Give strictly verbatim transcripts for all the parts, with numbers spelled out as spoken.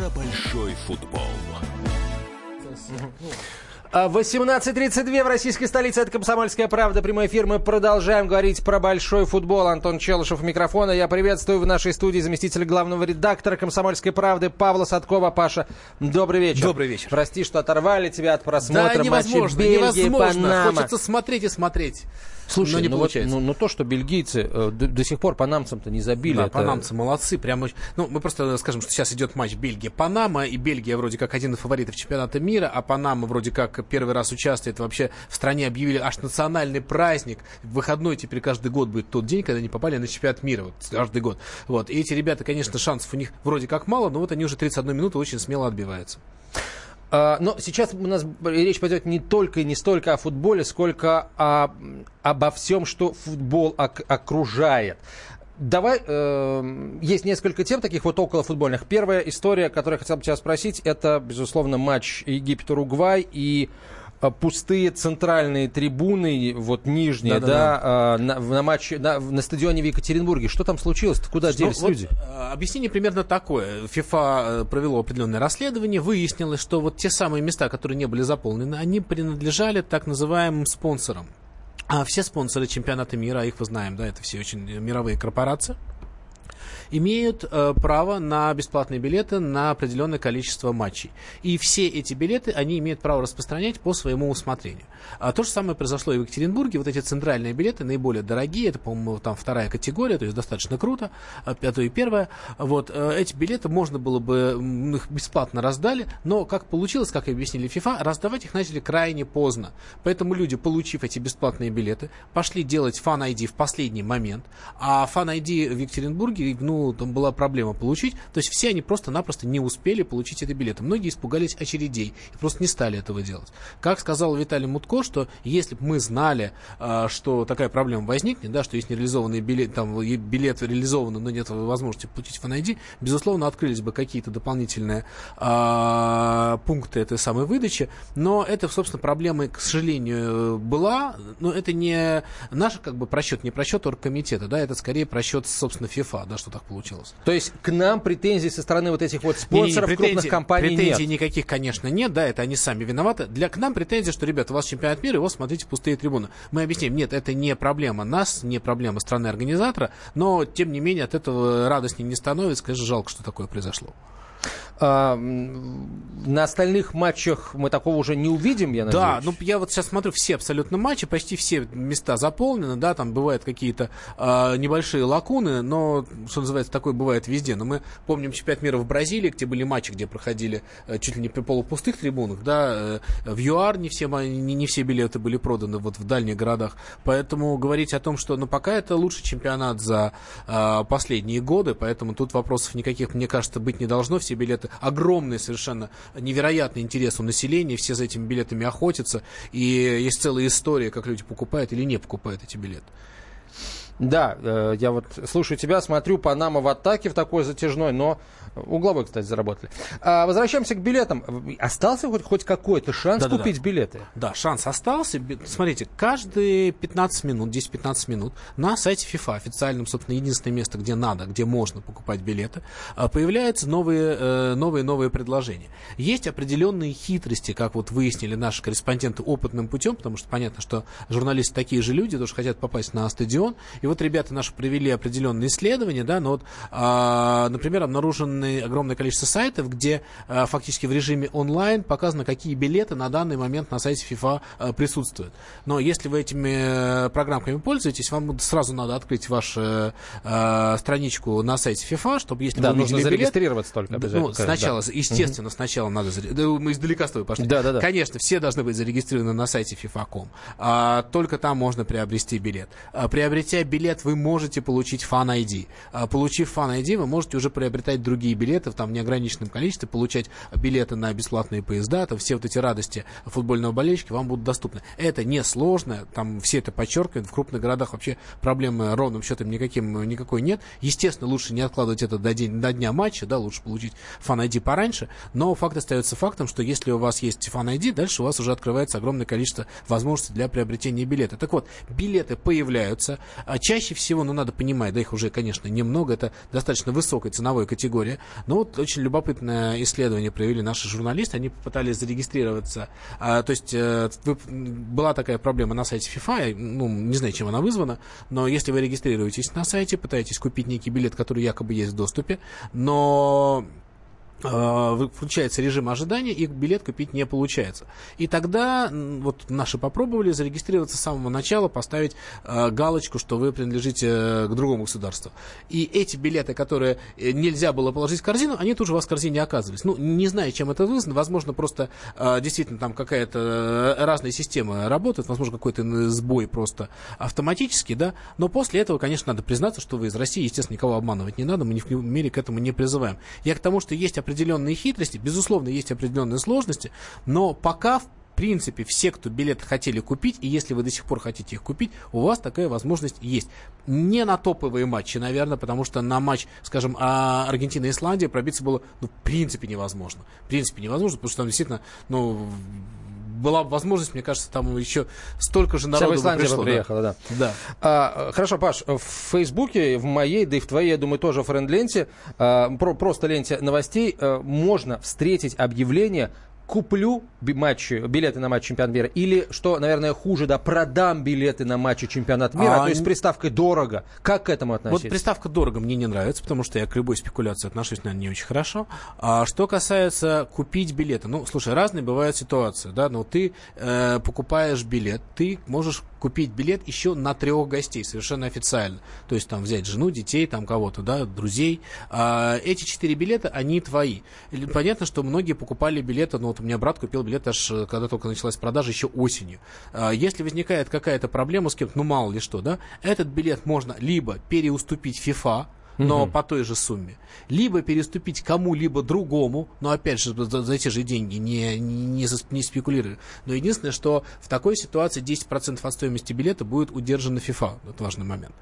большой футбол. восемнадцать тридцать два в российской столице. Это «Комсомольская правда». Прямой эфир. Мы продолжаем говорить про большой футбол. Антон Челышев у микрофона. Я приветствую в нашей студии заместителя главного редактора «Комсомольской правды» Павла Садкова. Паша, добрый вечер. Добрый вечер. Прости, что оторвали тебя от просмотра да, матчей Бельгии, невозможно. Панама. Хочется смотреть и смотреть. Слушай, но не ну, получается. Вот, ну, ну то, что бельгийцы э, до, до сих пор панамцам-то не забили. Да, это... панамцы молодцы. Прямо, ну, мы просто скажем, что сейчас идет матч Бельгия-Панама, и Бельгия вроде как один из фаворитов чемпионата мира, а Панама вроде как первый раз участвует. Вообще в стране объявили аж национальный праздник. Выходной теперь каждый год будет тот день, когда они попали на чемпионат мира. Вот, каждый год. Вот. И эти ребята, конечно, шансов у них вроде как мало, но вот они уже тридцать одну минуту очень смело отбиваются. Но сейчас у нас речь пойдет не только и не столько о футболе, сколько о, обо всем, что футбол ок- окружает. Давай, э, есть несколько тем таких вот околофутбольных. Первая история, которую я хотел бы тебя спросить, это, безусловно, матч Египет-Уругвай и пустые центральные трибуны, вот нижние, да, да, да. А, на, на матче на, на стадионе в Екатеринбурге. Что там случилось? Куда делись ну, люди? Вот, объяснение примерно такое. ФИФА провело определенное расследование, выяснилось, что вот те самые места, которые не были заполнены, они принадлежали так называемым спонсорам. А все спонсоры чемпионата мира, их мы знаем, да, это все очень мировые корпорации, имеют э, право на бесплатные билеты на определенное количество матчей. И все эти билеты они имеют право распространять по своему усмотрению. А то же самое произошло и в Екатеринбурге. Вот эти центральные билеты наиболее дорогие. Это, по-моему, там вторая категория, то есть достаточно круто. А то и первая. Вот, э, эти билеты можно было бы, их бесплатно раздали, но как получилось, как объяснили ФИФА, раздавать их начали крайне поздно. Поэтому люди, получив эти бесплатные билеты, пошли делать Fan ай ди в последний момент. А Fan ай ди в Екатеринбурге, ну, там была проблема получить, то есть все они просто-напросто не успели получить эти билеты. Многие испугались очередей и просто не стали этого делать. Как сказал Виталий Мутко, что если бы мы знали, что такая проблема возникнет, да, что есть нереализованный билет, там билет реализован, но нет возможности получить Fan ай ди, безусловно, открылись бы какие-то дополнительные а, пункты этой самой выдачи, но это, собственно, проблема, к сожалению, была, но это не наш как бы просчет, не просчет оргкомитета, да, это скорее просчет, собственно, ФИФА, да, что так получилось. То есть к нам претензий со стороны вот этих вот спонсоров не, не, крупных компаний претензий нет? Претензий никаких, конечно, нет, да, это они сами виноваты. Для, к нам претензии, что, ребята, у вас чемпионат мира, и вот смотрите пустые трибуны. Мы объясняем, нет, это не проблема нас, не проблема страны-организатора, но, тем не менее, от этого радостнее не становится, конечно, жалко, что такое произошло. А, на остальных матчах мы такого уже не увидим, я надеюсь? Да, ну я вот сейчас смотрю все абсолютно матчи, почти все места заполнены, да, там бывают какие-то а, небольшое лакуны, но, что называется, такое бывает везде. Но мы помним чемпионат мира в Бразилии, где были матчи, где проходили а, чуть ли не при полупустых трибунах, да, в ЮАР не все, не, не все билеты были проданы вот в дальних городах, поэтому говорить о том, что, ну, пока это лучший чемпионат за а, последние годы, поэтому тут вопросов никаких, мне кажется, быть не должно, все билеты огромный, совершенно невероятный интерес у населения, все за этими билетами охотятся, и есть целая история, как люди покупают или не покупают эти билеты. Да, э, я вот слушаю тебя, смотрю, Панама в атаке в такой затяжной, но угловой, кстати, заработали. А, возвращаемся к билетам. Остался хоть, хоть какой-то шанс да, купить да, да. билеты? Да, шанс остался. Смотрите, каждые пятнадцать минут, десять-пятнадцать минут на сайте FIFA, официальном, собственно, единственное место, где надо, где можно покупать билеты, появляются новые, новые, новые предложения. Есть определенные хитрости, как вот выяснили наши корреспонденты опытным путем, потому что понятно, что журналисты такие же люди, тоже хотят попасть на стадион. И вот ребята наши провели определенные исследования, да, но вот, а, например, обнаружено огромное количество сайтов, где а, фактически в режиме онлайн показано, какие билеты на данный момент на сайте FIFA а, присутствуют. Но если вы этими а, программками пользуетесь, вам сразу надо открыть вашу а, страничку на сайте FIFA, чтобы если да, вы нужно билет, зарегистрироваться только. Ну, сначала, да. естественно, угу. сначала надо зарегистрироваться. Да, мы издалека с тобой пошли. Да, да, да. Конечно, все должны быть зарегистрированы на сайте FIFA точка ком. А, только там можно приобрести билет. А, приобретя билет, вы можете получить Fan ай ди. А, получив Fan ай ди, вы можете уже приобретать другие билеты, там в неограниченном количестве, получать билеты на бесплатные поезда, там все вот эти радости футбольного болельщика вам будут доступны. Это несложно, там все это подчеркивают, в крупных городах вообще проблемы ровным счетом никаким, никакой нет. Естественно, лучше не откладывать это до, день, до дня матча, да, лучше получить Fan ай ди пораньше, но факт остается фактом, что если у вас есть Fan ай ди, дальше у вас уже открывается огромное количество возможностей для приобретения билета. Так вот, билеты появляются, чаще всего, ну, надо понимать, да, их уже, конечно, немного, это достаточно высокая ценовая категория, но вот очень любопытное исследование провели наши журналисты, они попытались зарегистрироваться, а, то есть э, вы, была такая проблема на сайте FIFA, ну, не знаю, чем она вызвана, но если вы регистрируетесь на сайте, пытаетесь купить некий билет, который якобы есть в доступе, но включается режим ожидания, и билет купить не получается. И тогда вот наши попробовали зарегистрироваться с самого начала, поставить э, галочку, что вы принадлежите к другому государству. И эти билеты, которые нельзя было положить в корзину, они тоже у вас в корзине оказывались. Ну, не знаю, чем это вызвано. Возможно, просто э, действительно там какая-то разная система работает, возможно, какой-то сбой просто автоматический, да. Но после этого, конечно, надо признаться, что вы из России, естественно, никого обманывать не надо, мы ни в коем мере к этому не призываем. Я к тому, что есть определенные хитрости, безусловно, есть определенные сложности, но пока, в принципе, все, кто билеты хотели купить, и если вы до сих пор хотите их купить, у вас такая возможность есть. Не на топовые матчи, наверное, потому что на матч, скажем, Аргентина и Исландия пробиться было, ну, в принципе, невозможно. В принципе, невозможно, потому что там действительно, ну, была возможность, мне кажется, там еще столько же народу Вся пришло. Бы приехала, да. да. да. А, хорошо, Паш, в Фейсбуке, в моей, да и в твоей, я думаю, тоже френд-ленте, а, про, просто ленте новостей, а, можно встретить объявление «Куплю матчи, билеты на матч чемпионата мира» или, что, наверное, хуже, да, «Продам билеты на матчи чемпионата мира», а, то есть с приставкой «дорого». Как к этому относиться? Вот приставка «дорого» мне не нравится, потому что я к любой спекуляции отношусь, наверное, не очень хорошо. А что касается купить билеты, ну, слушай, разные бывают ситуации, да, но ты э, покупаешь билет, ты можешь купить билет еще на трех гостей, совершенно официально. То есть там взять жену, детей, там кого-то, да, друзей. А, эти четыре билета, они твои. Понятно, что многие покупали билеты, ну, вот у меня брат купил билет аж, когда только началась продажа, еще осенью. А, если возникает какая-то проблема с кем-то, ну, мало ли что, да, этот билет можно либо переуступить FIFA, но mm-hmm. по той же сумме, либо переступить кому-либо другому, но опять же за, за те же деньги, не, не, не спекулирую. Но единственное, что в такой ситуации десять процентов от стоимости билета будет удержано FIFA. Это важный момент.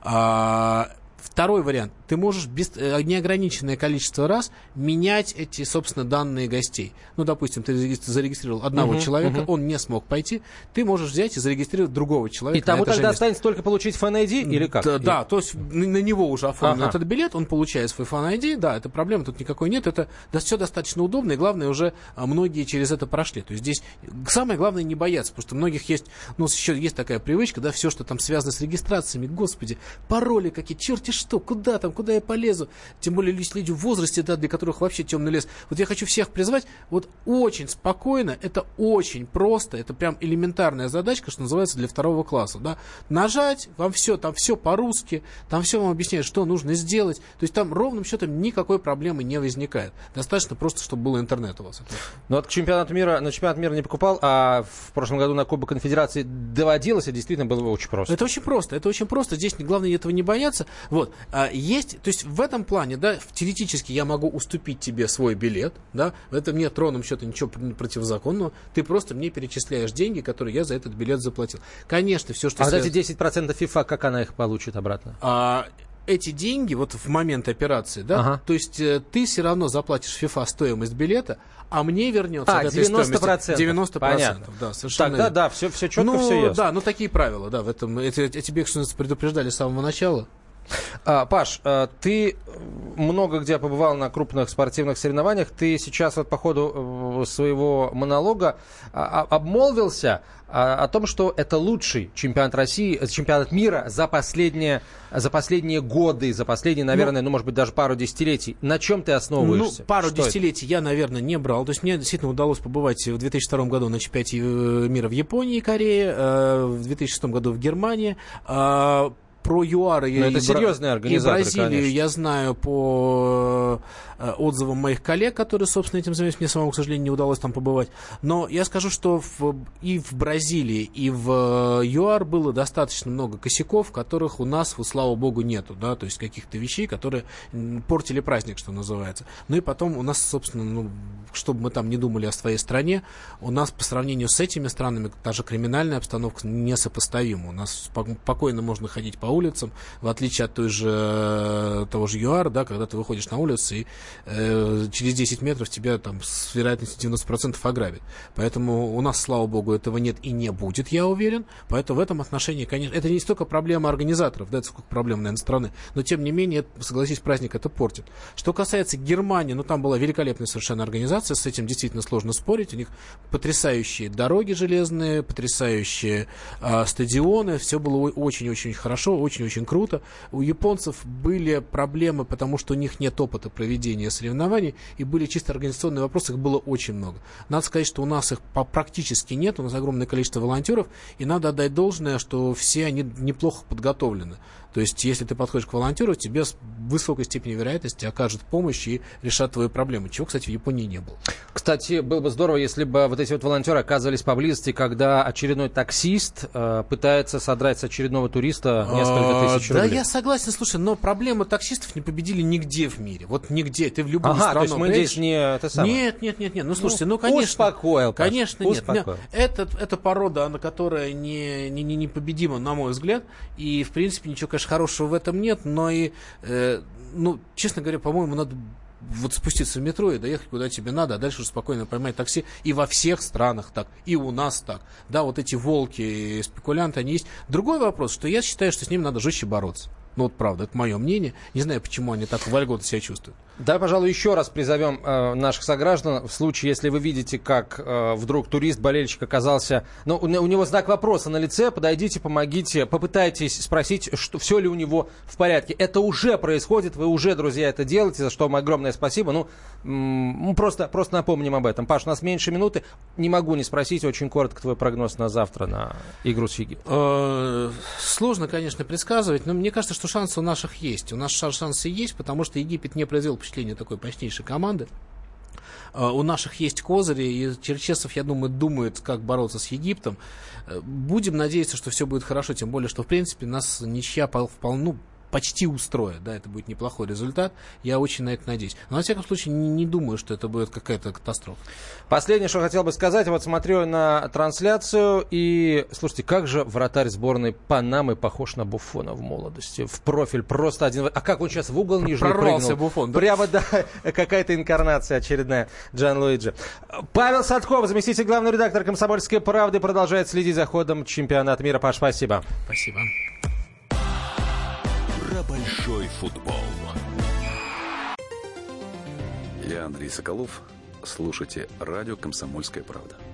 А, второй вариант. Ты можешь без, неограниченное количество раз менять эти, собственно, данные гостей. Ну, допустим, ты зарегистрировал одного uh-huh, человека, uh-huh. он не смог пойти, ты можешь взять и зарегистрировать другого человека. И тому тогда останется только получить фэн ай ди или как? Да, да, то есть на, на него уже оформлен ага. этот билет, он получает свой фэн ай ди, да, это проблема тут никакой нет, это да, все достаточно удобно, и главное, уже многие через это прошли. То есть здесь самое главное не бояться, потому что у многих есть, ну, еще есть такая привычка, да, все, что там связано с регистрациями, господи, пароли какие, черти что, куда там, куда я полезу, тем более люди в возрасте, да, для которых вообще темный лес. Вот я хочу всех призвать, вот очень спокойно, это очень просто, это прям элементарная задачка, что называется, для второго класса, да, нажать, вам все, там все по-русски, там все вам объясняют, что нужно сделать, то есть там ровным счетом никакой проблемы не возникает, достаточно просто, чтобы был интернет у вас. Ну вот к чемпионату мира, на чемпионат мира не покупал, а в прошлом году на Кубок Конфедерации доводилось, и действительно было очень просто. Это очень просто, это очень просто, здесь главное этого не бояться, вот. Есть, то есть в этом плане, да, теоретически я могу уступить тебе свой билет, да, в этом нет ровным счетом ничего противозаконного, ты просто мне перечисляешь деньги, которые я за этот билет заплатил. Конечно, все, что... А связано... вот эти десять процентов FIFA, как она их получит обратно? А, эти деньги, вот в момент операции, да, ага. то есть э, ты все равно заплатишь FIFA стоимость билета, а мне вернется а, от этой девяносто процентов. девяносто процентов. Понятно. Да, совершенно. Тогда да, все, все четко, ну, все ясно. Да, ну такие правила, да, в этом, эти, эти бегства предупреждали с самого начала. А, Паш, ты много где побывал на крупных спортивных соревнованиях. Ты сейчас вот по ходу своего монолога обмолвился о том, что это лучший чемпионат России, чемпионат мира за последние, за последние годы, за последние, наверное, ну, ну может быть, даже пару десятилетий. На чем ты основываешься? Ну, пару что десятилетий это? Я, наверное, не брал. То есть мне действительно удалось побывать в две тысячи втором году на чемпионате мира в Японии и Корее, в две тысячи шестом году в Германии. Про ЮАР и, это серьезные организаторы, и Бразилию конечно. Я знаю по отзывам моих коллег, которые, собственно, этим занимаются. Мне самому, к сожалению, не удалось там побывать. Но я скажу, что в, и в Бразилии, и в ЮАР было достаточно много косяков, которых у нас, слава богу, нету. Да? То есть каких-то вещей, которые портили праздник, что называется. Ну и потом у нас, собственно, ну, чтобы мы там не думали о своей стране, у нас по сравнению с этими странами даже криминальная обстановка несопоставима. У нас спокойно можно ходить по улицам, в отличие от той же, того же ЮАР, да, когда ты выходишь на улицу и э, через десять метров тебя там с вероятностью девяносто процентов ограбят. Поэтому у нас, слава богу, этого нет и не будет, я уверен. Поэтому в этом отношении, конечно, это не столько проблема организаторов, да, это сколько проблема, наверное, страны, но тем не менее, согласись, праздник это портит. Что касается Германии, ну там была великолепная совершенно организация, с этим действительно сложно спорить, у них потрясающие дороги железные, потрясающие э, стадионы, все было очень-очень хорошо, очень-очень круто. У японцев были проблемы, потому что у них нет опыта проведения соревнований, и были чисто организационные вопросы, их было очень много. Надо сказать, что у нас их практически нет, у нас огромное количество волонтеров, и надо отдать должное, что все они неплохо подготовлены. То есть, если ты подходишь к волонтеру, тебе с высокой степенью вероятности окажут помощь и решат твои проблемы, чего, кстати, в Японии не было. Кстати, было бы здорово, если бы вот эти вот волонтеры оказывались поблизости, когда очередной таксист э, пытается содрать с очередного туриста несколько тысяч а, рублей. Да, я согласен, слушай, но проблемы таксистов не победили нигде в мире. Вот нигде. Ты в любую ага, страну то есть мы приедешь... здесь не это самое. Нет, нет, нет, нет. Ну, слушайте, ну, конечно. Успокоил, Паш, конечно, успокоил. нет. Это, это порода, она, которая не, не, не, непобедима, на мой взгляд. И, в принципе, ничего, конечно, хорошего в этом нет, но и, э, ну, честно говоря, по-моему, надо вот спуститься в метро и доехать куда тебе надо, а дальше уже спокойно поймать такси. И во всех странах так, и у нас так. Да, вот эти волки, спекулянты, они есть. Другой вопрос, что я считаю, что с ними надо жестче бороться. Ну вот правда, это мое мнение. Не знаю, почему они так вольготно себя чувствуют. Да, пожалуй, еще раз призовем э, наших сограждан. В случае, если вы видите, как э, вдруг турист, болельщик оказался... Ну, у, у него знак вопроса на лице, подойдите, помогите, попытайтесь спросить, что, все ли у него в порядке. Это уже происходит, вы уже, друзья, это делаете, за что вам огромное спасибо. Ну, м- просто, просто напомним об этом. Паш, у нас меньше минуты. Не могу не спросить, очень коротко, твой прогноз на завтра, на игру с Египтом. Сложно, конечно, предсказывать, но мне кажется, что шансы у наших есть. У нас шансы есть, потому что Египет не произвел впечатление такой мощнейшей команды. У наших есть козыри, и Черчесов, я думаю, думает, как бороться с Египтом. Будем надеяться, что все будет хорошо, тем более, что, в принципе, нас ничья вполне... Ну, почти устроит, да, это будет неплохой результат, я очень на это надеюсь. Но, во всяком случае, не, не думаю, что это будет какая-то катастрофа. Последнее, что хотел бы сказать, вот смотрю на трансляцию, и, слушайте, как же вратарь сборной Панамы похож на Буффона в молодости, в профиль просто один... А как он сейчас в угол нижний Прорвался прыгнул? Буффон, да? Прямо, да, какая-то инкарнация очередная Джанлуиджи. Павел Садков, заместитель главного редактора «Комсомольской правды», продолжает следить за ходом чемпионата мира. Паш, спасибо. Спасибо. Большой футбол. Я Андрей Соколов. Слушайте радио «Комсомольская правда».